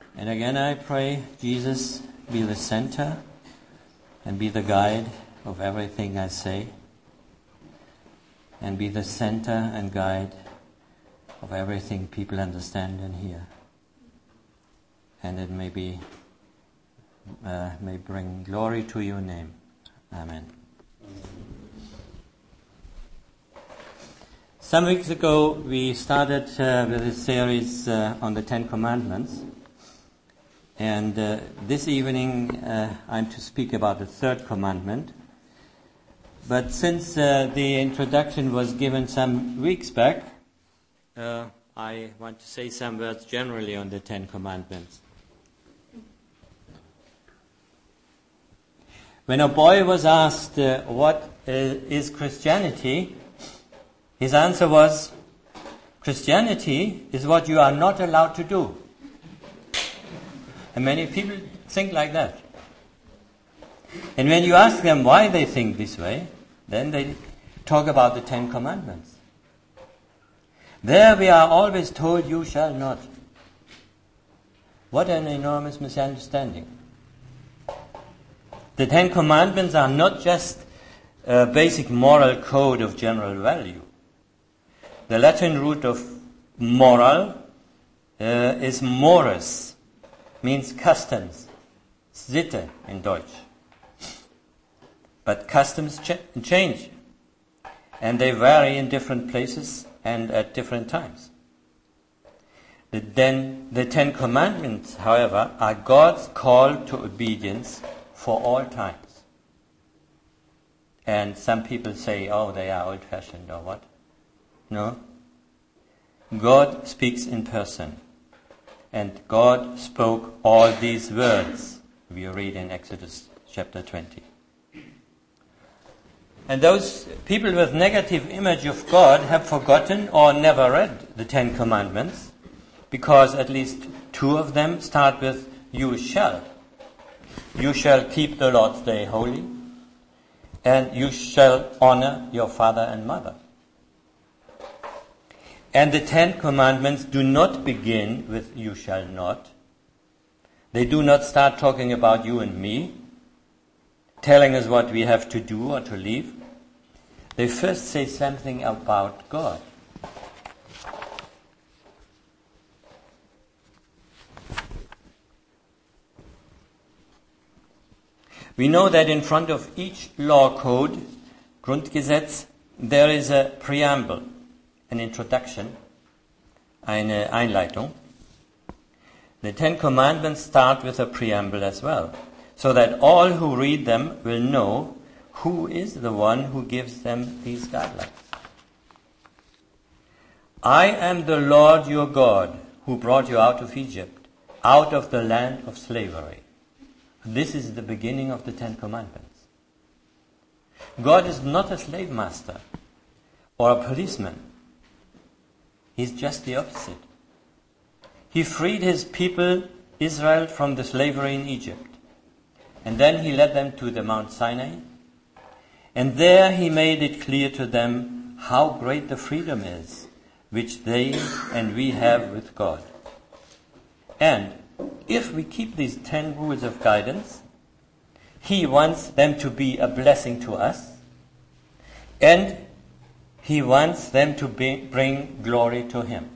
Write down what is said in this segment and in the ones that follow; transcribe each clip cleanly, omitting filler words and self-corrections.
And again I pray, Jesus, be the center and be the guide of everything I say, and be the center and guide of everything people understand and hear. And it may bring glory to your name. Amen. Some weeks ago we started with a series on the Ten Commandments. And this evening I'm to speak about the third commandment. But since the introduction was given some weeks back, I want to say some words generally on the Ten Commandments. When a boy was asked what is Christianity, his answer was, Christianity is what you are not allowed to do. And many people think like that. And when you ask them why they think this way, then they talk about the Ten Commandments. There we are always told, you shall not. What an enormous misunderstanding. The Ten Commandments are not just a basic moral code of general value. The Latin root of moral is mores, means customs, Sitte in Deutsch. But customs change, and they vary in different places and at different times. The Ten Commandments, however, are God's call to obedience for all times. And some people say, oh, they are old-fashioned or what? No. God speaks in person. And God spoke all these words, we read in Exodus chapter 20. And those people with negative image of God have forgotten or never read the Ten Commandments, because at least two of them start with, you shall. You shall keep the Lord's Day holy, and you shall honor your father and mother. And the Ten Commandments do not begin with you shall not. They do not start talking about you and me, telling us what we have to do or to leave. They first say something about God. We know that in front of each law code, Grundgesetz, there is a preamble, an introduction, eine Einleitung. The Ten Commandments start with a preamble as well, so that all who read them will know who is the one who gives them these guidelines. I am the Lord your God, who brought you out of Egypt, out of the land of slavery. This is the beginning of the Ten Commandments. God is not a slave master or a policeman. He's just the opposite. He freed his people, Israel, from the slavery in Egypt. And then he led them to the Mount Sinai. And there he made it clear to them how great the freedom is, which they and we have with God. And if we keep these 10 rules of guidance, he wants them to be a blessing to us, and he wants them to bring glory to him.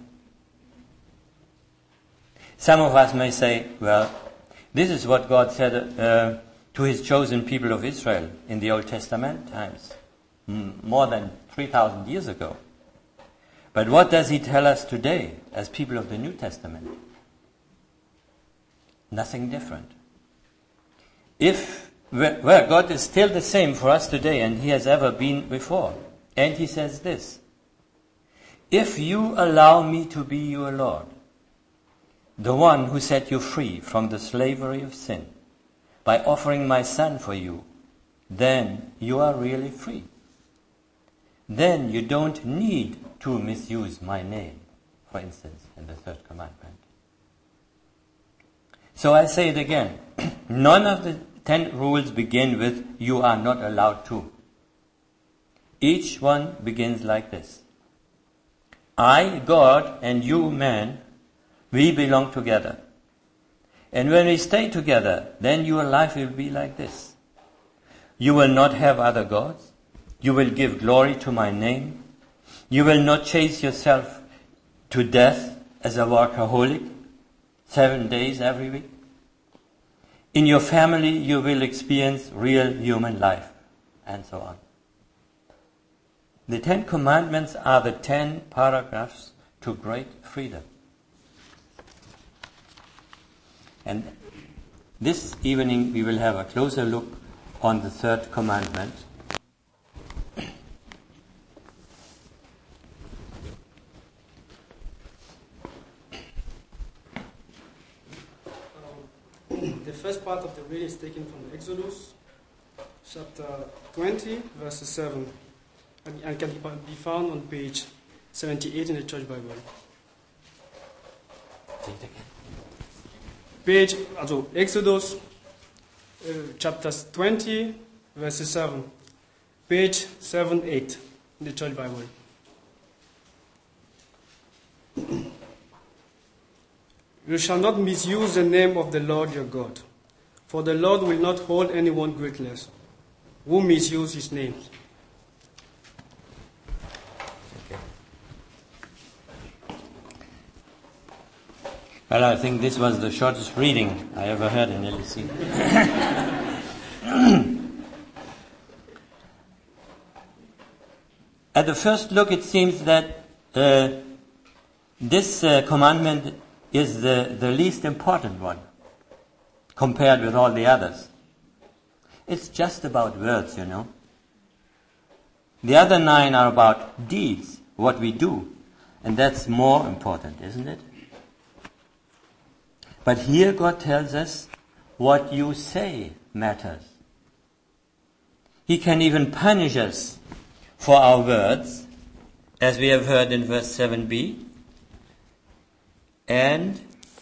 Some of us may say, well, this is what God said to his chosen people of Israel in the Old Testament times, more than 3,000 years ago. But what does he tell us today as people of the New Testament? Nothing different. God is still the same for us today, and he has ever been before. And he says this, if you allow me to be your Lord, the one who set you free from the slavery of sin, by offering my Son for you, then you are really free. Then you don't need to misuse my name, for instance, in the third commandment. So I say it again. None of the 10 rules begin with, you are not allowed to. Each one begins like this. I, God, and you, man, we belong together. And when we stay together, then your life will be like this. You will not have other gods. You will give glory to my name. You will not chase yourself to death as a workaholic, 7 days every week. In your family, you will experience real human life, and so on. The 10 Commandments are the 10 paragraphs to great freedom. And this evening we will have a closer look on the 3rd commandment. The first part of the reading is taken from Exodus, chapter 20, verse 7, and can be found on page 78 in the Church Bible. Page, also Exodus, chapter 20, verse 7, page 78 in the Church Bible. You shall not misuse the name of the Lord your God, for the Lord will not hold anyone guiltless who misuse his name. Okay. Well, I think this was the shortest reading I ever heard in LEC. At the first look, it seems that this commandment is the least important one compared with all the others. It's just about words, you know. The other 9 are about deeds, what we do, and that's more important, isn't it? But here God tells us what you say matters. He can even punish us for our words, as we have heard in verse 7b. And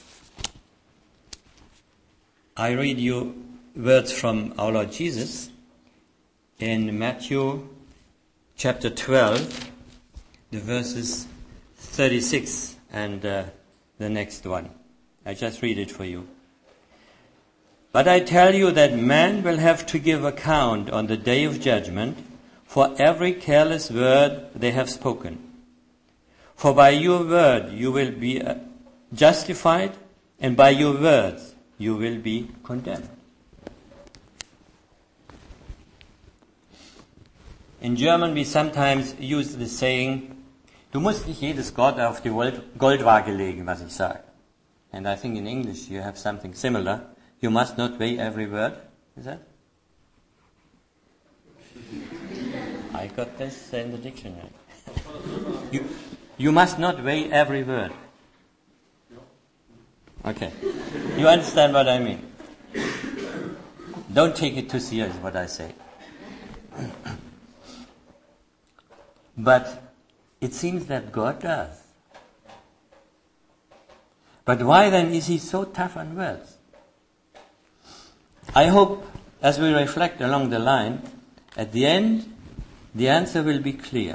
I read you words from our Lord Jesus in Matthew chapter 12, the verses 36 and the next one. I just read it for you. But I tell you that man will have to give account on the day of judgment for every careless word they have spoken. For by your word you will be justified, and by your words you will be condemned. In German we sometimes use the saying, du musst nicht jedes Wort auf die Goldwaage legen, was ich sage. And I think in English you have something similar. You must not weigh every word. Is that? I got this in the dictionary. You must not weigh every word. Okay. You understand what I mean? Don't take it too serious what I say. But it seems that God does. But why then is he so tough on words? I hope as we reflect along the line, at the end, the answer will be clear.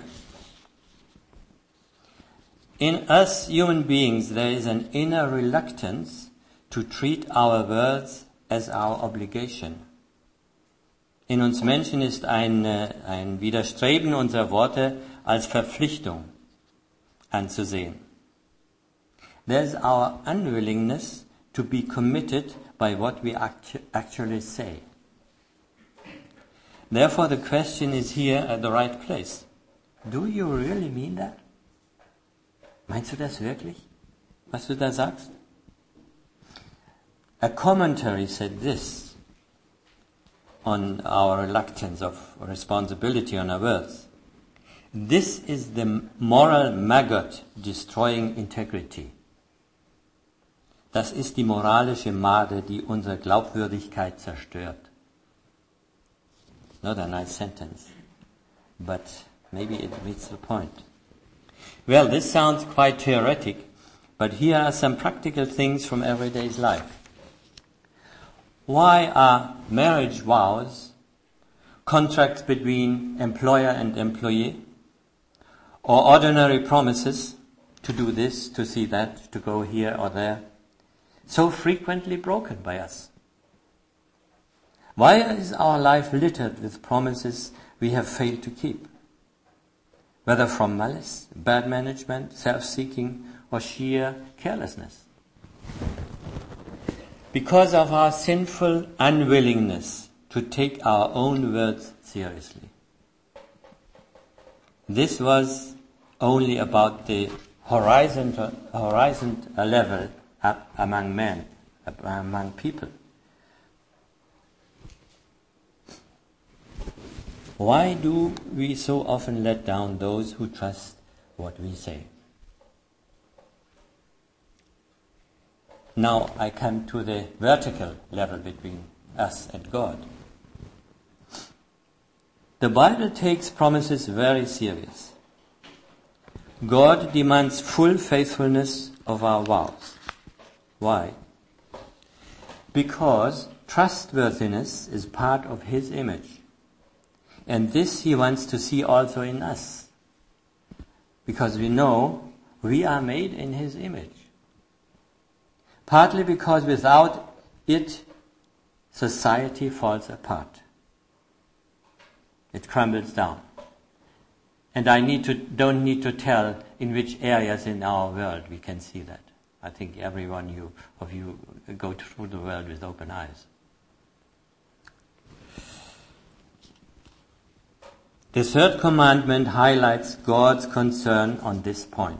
In us human beings, there is an inner reluctance to treat our words as our obligation. In uns Menschen ist ein Widerstreben unserer Worte als Verpflichtung anzusehen. There is our unwillingness to be committed by what we actually say. Therefore, the question is here at the right place. Do you really mean that? Meinst du das wirklich, was du da sagst? A commentary said this on our reluctance of responsibility on our words. This is the moral maggot destroying integrity. Das ist die moralische Made, die unsere Glaubwürdigkeit zerstört. Not a nice sentence, but maybe it meets the point. Well, this sounds quite theoretic, but here are some practical things from everyday's life. Why are marriage vows contracts between employer and employee, or ordinary promises to do this, to see that, to go here or there, so frequently broken by us? Why is our life littered with promises we have failed to keep? Whether from malice, bad management, self-seeking, or sheer carelessness. Because of our sinful unwillingness to take our own words seriously. This was only about the horizontal level among men, among people. Why do we so often let down those who trust what we say? Now I come to the vertical level between us and God. The Bible takes promises very serious. God demands full faithfulness of our vows. Why? Because trustworthiness is part of His image. And this He wants to see also in us. Because we know we are made in His image. Partly because without it, society falls apart. It crumbles down. And I don't need to tell in which areas in our world we can see that. I think every one of you go through the world with open eyes. The third commandment highlights God's concern on this point.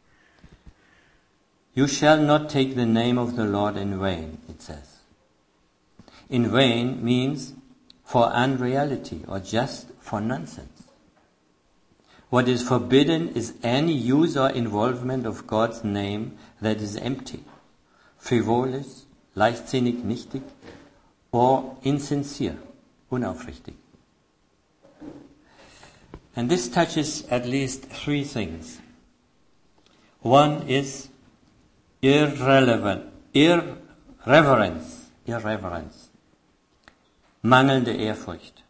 You shall not take the name of the Lord in vain, it says. In vain means for unreality or just for nonsense. What is forbidden is any use or involvement of God's name that is empty, frivolous, leichtsinnig, nichtig, or insincere, unaufrichtig. And this touches at least three things. One is irreverence, mangelnde Ehrfurcht.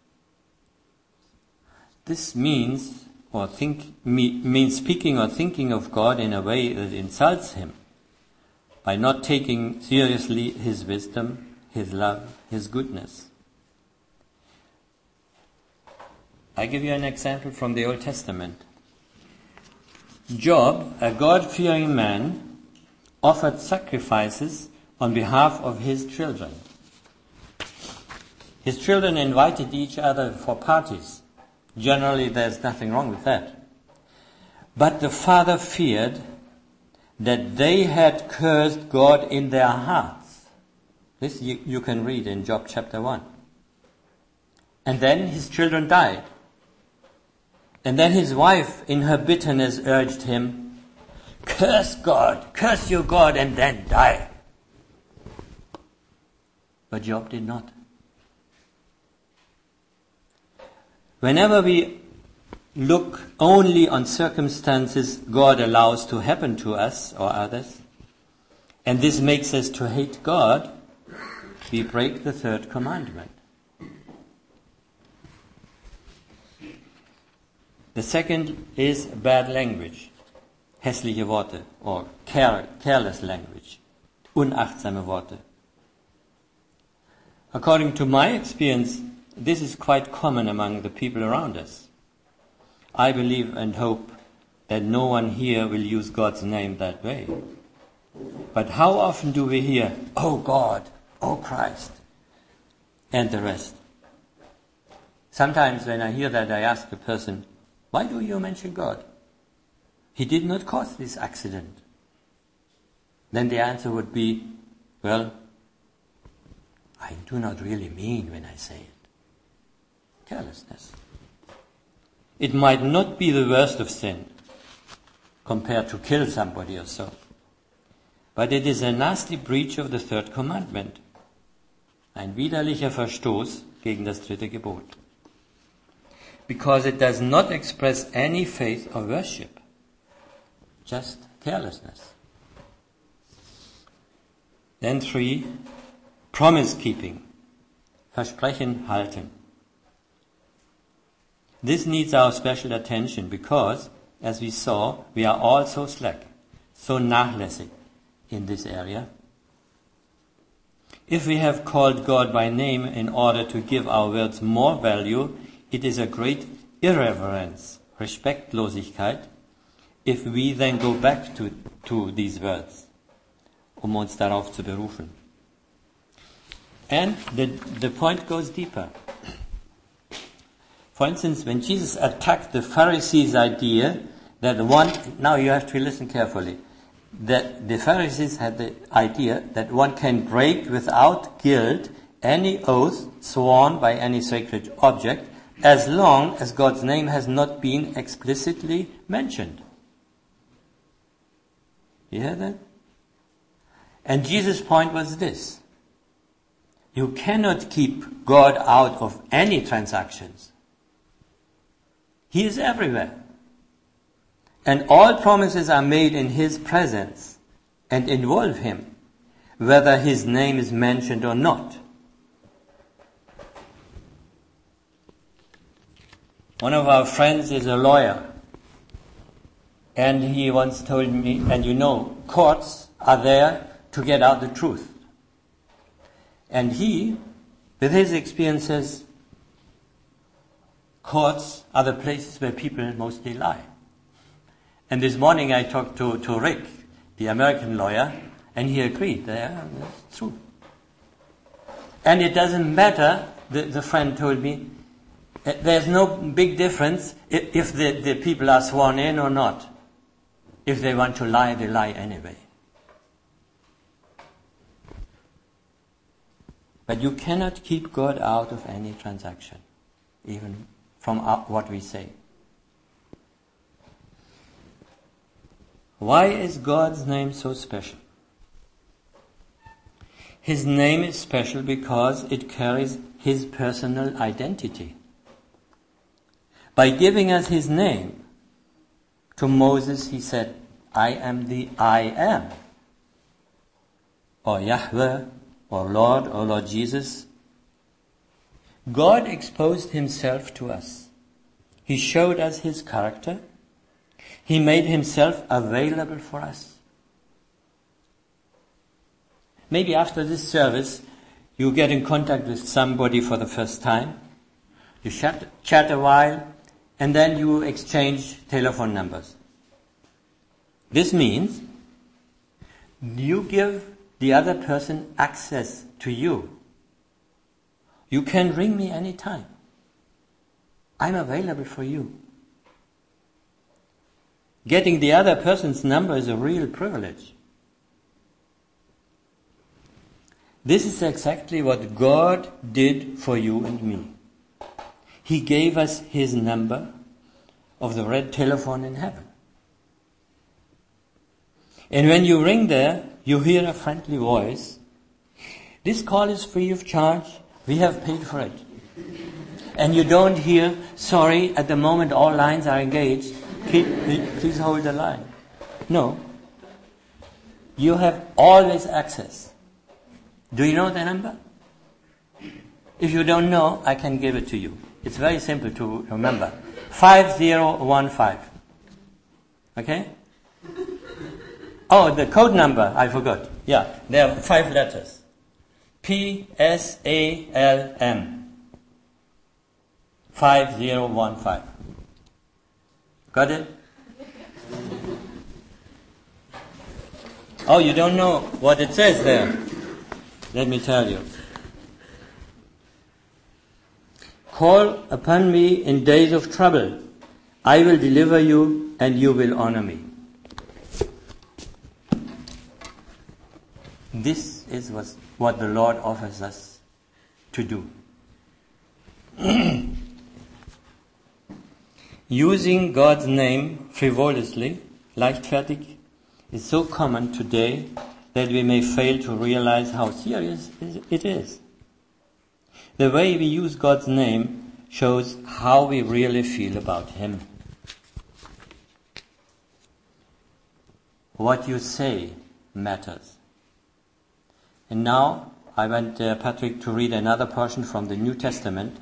This means speaking or thinking of God in a way that insults Him, by not taking seriously His wisdom, His love, His goodness. I give you an example from the Old Testament. Job, a God-fearing man, offered sacrifices on behalf of his children. His children invited each other for parties. Generally, there's nothing wrong with that. But the father feared that they had cursed God in their hearts. This you can read in Job chapter 1. And then his children died. And then his wife, in her bitterness, urged him, curse God, curse your God, and then die. But Job did not. Whenever we look only on circumstances God allows to happen to us or others, and this makes us to hate God, we break the third commandment. The second is bad language, hässliche Worte, or careless language, unachtsame Worte. According to my experience, this is quite common among the people around us. I believe and hope that no one here will use God's name that way. But how often do we hear, oh God, oh Christ, and the rest? Sometimes when I hear that, I ask the person, why do you mention God? He did not cause this accident. Then the answer would be, well, I do not really mean when I say it. Carelessness. It might not be the worst of sin compared to kill somebody or so. But it is a nasty breach of the third commandment. Ein widerlicher Verstoß gegen das dritte Gebot. Because it does not express any faith or worship. Just carelessness. Then 3, promise keeping. Versprechen halten. This needs our special attention because, as we saw, we are all so slack, so nachlässig in this area. If we have called God by name in order to give our words more value, it is a great irreverence, Respektlosigkeit, if we then go back to these words, uns darauf zu berufen. And the point goes deeper. For instance, when Jesus attacked the Pharisees' idea that now you have to listen carefully, that the Pharisees had the idea that one can break without guilt any oath sworn by any sacred object as long as God's name has not been explicitly mentioned. You hear that? And Jesus' point was this: you cannot keep God out of any transactions. He is everywhere. And all promises are made in His presence and involve Him, whether His name is mentioned or not. One of our friends is a lawyer, and he once told me, and courts are there to get out the truth. And he, with his experiences, courts are the places where people mostly lie. And this morning I talked to Rick, the American lawyer, and he agreed, that's true. And it doesn't matter, the friend told me, there's no big difference if the people are sworn in or not. If they want to lie, they lie anyway. But you cannot keep God out of any transaction, even from what we say. Why is God's name so special? His name is special because it carries His personal identity. By giving us His name, to Moses He said, I am the I am, or Yahweh, or Lord Jesus. God exposed Himself to us. He showed us His character. He made Himself available for us. Maybe after this service, you get in contact with somebody for the first time. You chat a while, and then you exchange telephone numbers. This means you give the other person access to you. You can ring me anytime. I'm available for you. Getting the other person's number is a real privilege. This is exactly what God did for you and me. He gave us His number of the red telephone in heaven. And when you ring there, you hear a friendly voice. This call is free of charge. We have paid for it. And you don't hear, sorry, at the moment all lines are engaged. Please hold the line. No. You have always access. Do you know the number? If you don't know, I can give it to you. It's very simple to remember. 5015. Okay? Oh, the code number, I forgot. Yeah, there are 5 letters. PSALM. 5015. Got it? Oh, you don't know what it says there? Let me tell you. Call upon me in days of trouble. I will deliver you and you will honor me. This is what the Lord offers us to do. Using God's name frivolously, leichtfertig, is so common today that we may fail to realize how serious it is. The way we use God's name shows how we really feel about Him. What you say matters. And now I want Patrick to read another portion from the New Testament.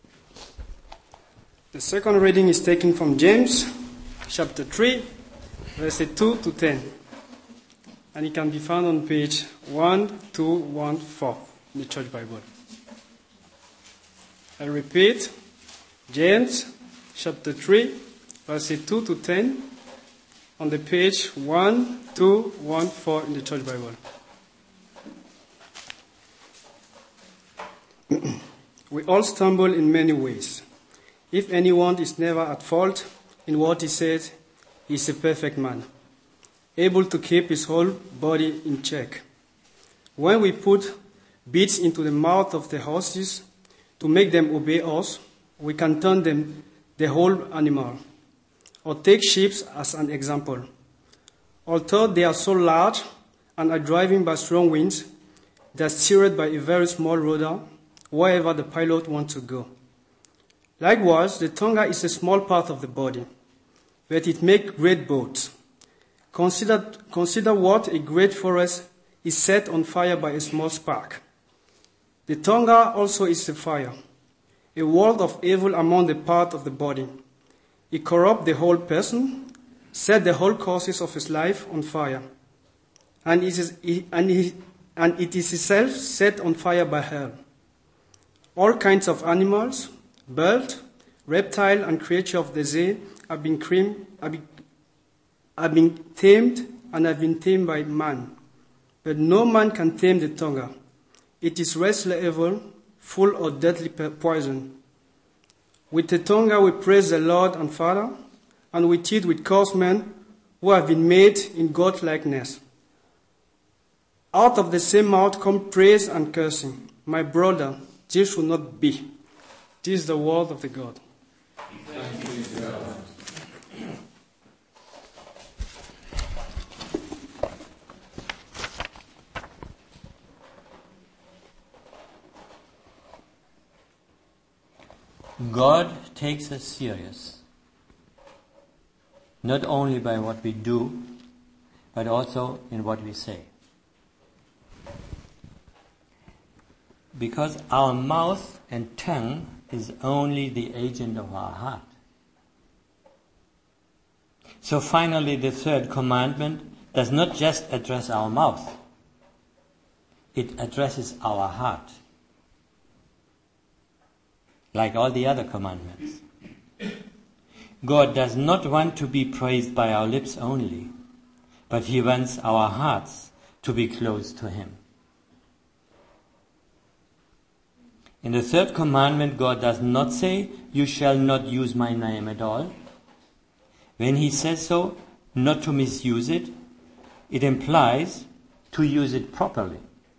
The second reading is taken from James chapter 3, verses 2 to 10. And it can be found on page 1214 in the Church Bible. I repeat, James chapter 3, verses 2 to 10 on the page 1214 in the Church Bible. We all stumble in many ways. If anyone is never at fault in what he says, he is a perfect man, able to keep his whole body in check. When we put bits into the mouth of the horses to make them obey us, we can turn them the whole animal. Or take sheep as an example. Although they are so large and are driven by strong winds, they are steered by a very small rudder wherever the pilot wants to go. Likewise, the tongue is a small part of the body, but it makes great boats. Consider what a great forest is set on fire by a small spark. The tongue also is a fire, a world of evil among the parts of the body. It corrupts the whole person, set the whole courses of his life on fire, and it is itself set on fire by hell. All kinds of animals, birds, reptiles, and creatures of the sea have been tamed and have been tamed by man. But no man can tame the tongue. It is restless evil, full of deadly poison. With the tongue we praise the Lord and Father, and with it we curse men who have been made in God's likeness. Out of the same mouth come praise and cursing. My brother, this should not be. This is the word of the God. Thank you, God. God takes us serious, not only by what we do, but also in what we say. Because our mouth and tongue is only the agent of our heart. So finally, the third commandment does not just address our mouth. It addresses our heart, like all the other commandments. God does not want to be praised by our lips only, but He wants our hearts to be close to Him. In the third commandment, God does not say, "You shall not use my name at all." When He says so, not to misuse it, it implies to use it properly.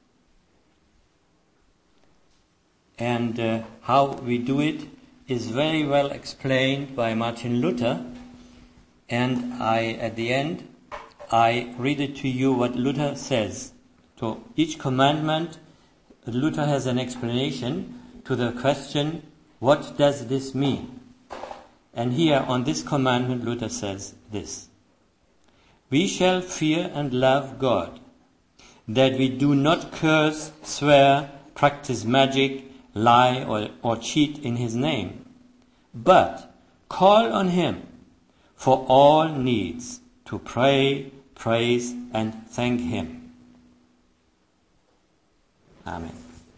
And how we do it is very well explained by Martin Luther. And at the end, I read it to you what Luther says. To each commandment, Luther has an explanation to the question, what does this mean? And here on this commandment, Luther says this: "We shall fear and love God, that we do not curse, swear, practice magic, lie or cheat in His name, but call on Him for all needs to pray, praise, and thank Him." Amen.